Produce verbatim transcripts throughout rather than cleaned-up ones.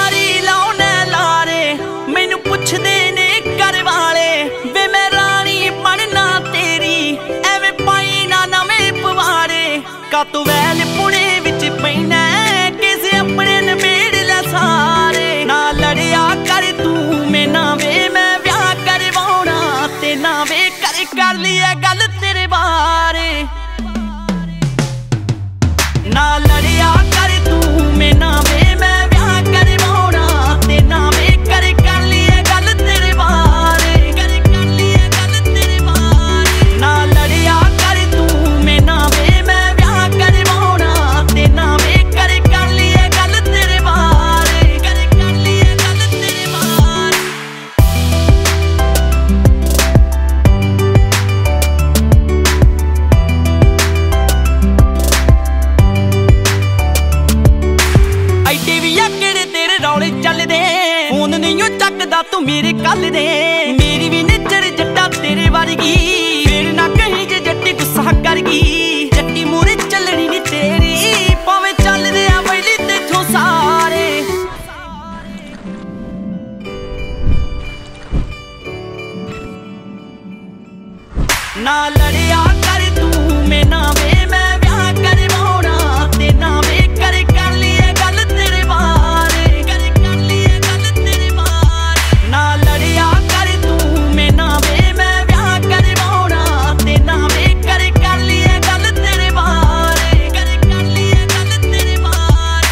यारी लाउने लारे मैनू पुछदे ने घर वाले वे मैं रानी बनना तेरी एवें पाई ना नवें पवारे का तू वैल पुणे विच पैना किसे अपने नबेड़ लै सारे ना लड़िया कर तू मैं ना वे मैं ब्याह करवाउणा ते ना वे कर कर लिया गल तेरे बारे ना लड़िया कर तू मैं ना वे मैं ब्याह करवाउणा ते ना वे कर कर लिया गल तेरे बारे कर कर लिया गल तेरे बारे ना लड़िया कर तू मैं ना वे मैं ब्याह करवाउणा ते ना वे कर कर लिया गल तेरे बारे कर कर लिया गल तेरे बारे ऐडे भी आकड़े तेरे रौले चलदे फोन नहीं चकदा तू मेरे कल दे मेरी भी निचड़ जट्टा तेरे वर्गी फिर ना कहीं जे जट्टी गुस्सा कर गई जट्टी मूरे चलनी नी तेरी भावें चलदे आ बैली तेथों सारे ना लड़िया कर तू मैं ना वे मैं ब्याह करवाउणा ते ना वे कर कर लिया गल तेरे बारे कर कर लिया गल तेरे बारे ना लड़िया कर तू मैं ना वे मैं ब्याह करवाउणा ते ना वे कर कर लिया गल तेरे बारे कर कर लिया गल तेरे बारे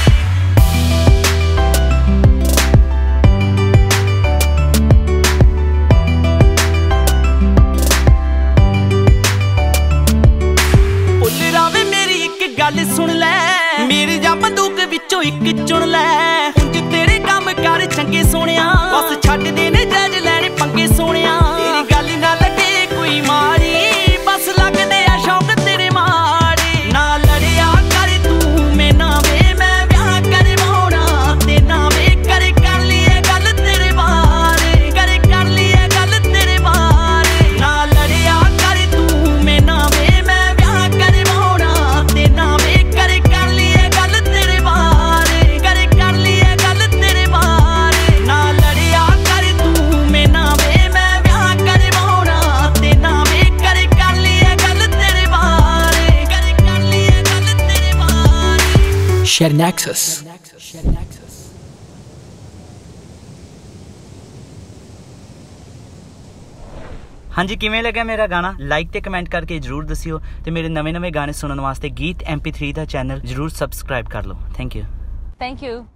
पुल्लरा वे मेरी एक गल सुन लै मेरी जा बंदूक विचों एक चुन लै उंज तेरे काम कर चंगे सोहणिया बस छड्ड दे ने जायज लैणे पंगे सोहणिया तेरी गल ना लगे कोई मारी बस लगदे आ शौक तेरे मारे ना लड़िया कर तू मैं ना वे मैं ब्याह करवाउणा ते ना वे कर कर लिया गल तेरे बारे कर कर लिया गल तेरे बारे ना लड़िया कर तू मैं ना वे मैं ब्याह करवाउणा ते ना वे कर कर लिया गल तेरे बारे कर कर लिया गल तेरे बारे ना लड़िया कर तू मैं ना वे मैं ब्याह करवाउणा ते ना वे कर कर लिया गल तेरे बारे कर कर लिया गल तेरे बारे Share Nexus. हाँ जी किवें लग्या मेरा गाना लाइक ते कमेंट करके जरूर दसियो ते मेरे नवे नवे गाने सुनने वास्ते गीत एम पी थ्री दा चैनल जरूर सबसक्राइब कर लो थैंक यू Thank you.